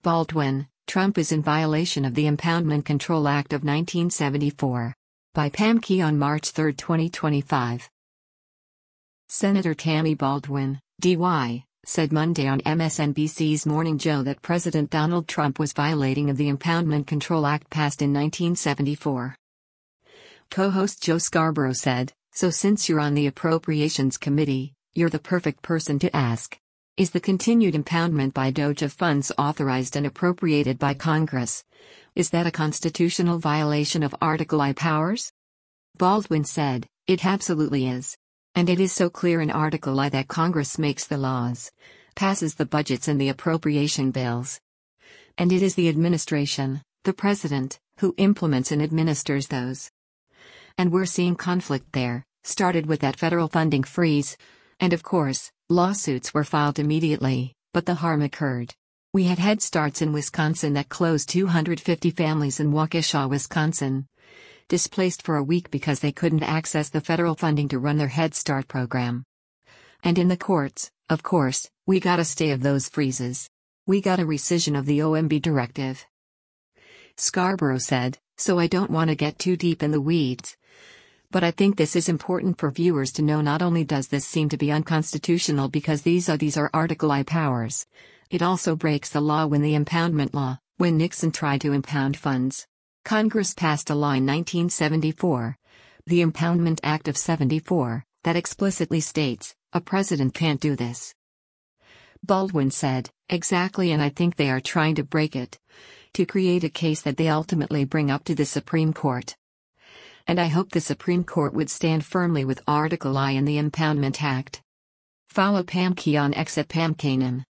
Baldwin, Trump is in violation of the Impoundment Control Act of 1974. By Pam Key on March 3, 2025. Senator Tammy Baldwin, D.Y., said Monday on MSNBC's Morning Joe that President Donald Trump was violating of the Impoundment Control Act passed in 1974. Co-host Joe Scarborough said, "So since you're on the Appropriations Committee, you're the perfect person to ask. Is the continued impoundment by DOJ of funds authorized and appropriated by Congress? Is that a constitutional violation of Article I powers?" Baldwin said, "It absolutely is. And it is so clear in Article I that Congress makes the laws, passes the budgets and the appropriation bills. And it is the administration, the president, who implements and administers those. And we're seeing conflict there, started with that federal funding freeze. And of course, lawsuits were filed immediately, but the harm occurred. We had Head Starts in Wisconsin that closed 250 families in Waukesha, Wisconsin, displaced for a week because they couldn't access the federal funding to run their Head Start program. And in the courts, of course, we got a stay of those freezes. We got a rescission of the OMB directive." Scarborough said, "So I don't want to get too deep in the weeds. But I think this is important for viewers to know. Not only does this seem to be unconstitutional because these are Article I powers, it also breaks the law when the impoundment law, when Nixon tried to impound funds. Congress passed a law in 1974, the Impoundment Act of '74, that explicitly states, a president can't do this." Baldwin said, "Exactly, and I think they are trying to break it, to create a case that they ultimately bring up to the Supreme Court. And I hope the Supreme Court would stand firmly with Article I in the Impoundment Act." Follow Pam Key on X at Pam Kanem.